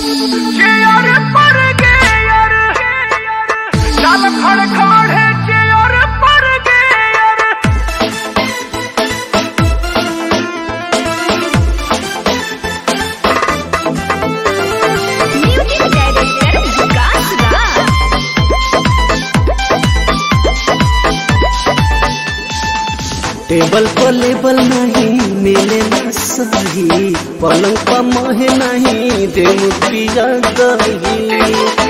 Chair पर गए यार चल खड़ खड़े चेयर पर गए यार music director Vikas Raj. Table पर लेबल नहीं मिले ना सही, पलंग पर मोहे नहीं दे पिया दही।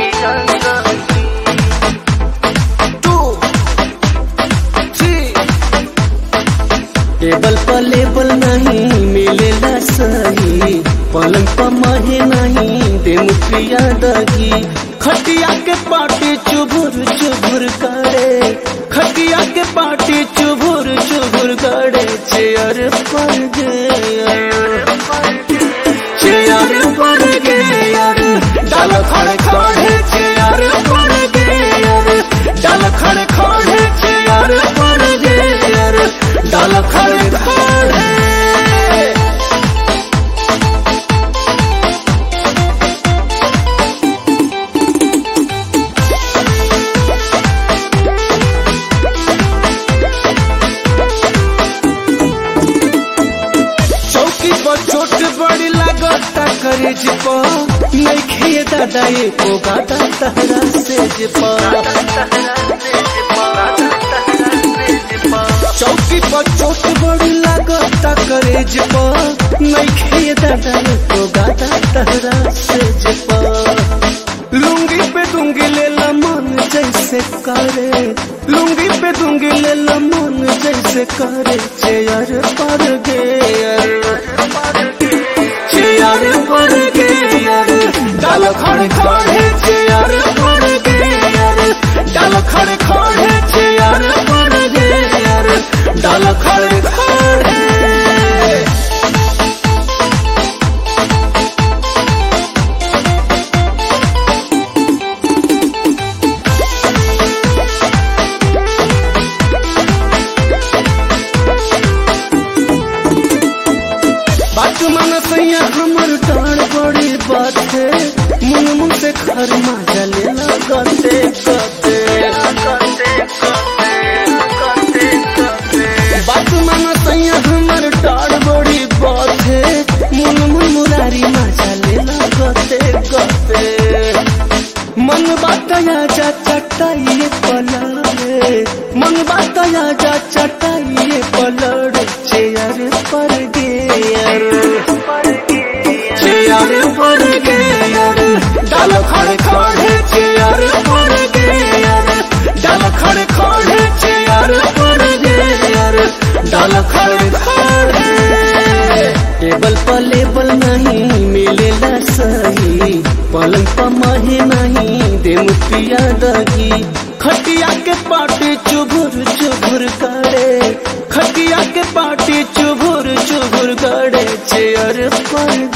टेबल पर लेबल नहीं मिले ना सही, पलंग पर मोहे नहीं दे पिया दही। खटिया के पाटी चुभुर चुभुर करे, खटिया के पाटी चुभुर चुभुर करे चेयर पर गए, चेयर पर गए डाल खड़े खड़े चेयर पर गए, डाल खड़े खड़े चेयर पर गए, डाल खड़े खड़े। छोट बड़ी लागता करेज पर नहीं खेये दादा एको गादा तहरा सेज पर। चौकी पर चोट बड़ी लागता करेज पर नहीं खेये दादा एको गादा तहरा सेज पर। लुंगी पे दूंगी लेला मन जैसे करे, लुंगी पे दूंगी लेला मन जैसे करे चेयर पर गए, चेयर पर गए डाल खड़े खड़े चेयर पर गए, डाल खड़े खड़े चेयर पर गए, डाल खड़े खड़े। बात मन सैया हमर डांड बड़ी बात है, मुन मुन से खर माजा लेला गते गते। बात मन सैया हमर डांड बड़ी बात है, मुन मुन मुरारी माजा लेला गते गते। मन बातया जा चटाइए पलड़े, मन बातया जा चटाइए पलड़े चेयर पर गए, चेयर पर गए डाल खड़े खड़े चेयर पर गए, डाल खड़े खड़े चेयर पर गए, डाल खड़े खड़े। टेबल पर लेबल नहीं मिलेला सही, पलंग पर महे नहीं दे पिया दही। खटिया के पाटी चुभुर चुभुर करे, खटिया के पाटी चुभुर चुभुर करे चेयर पर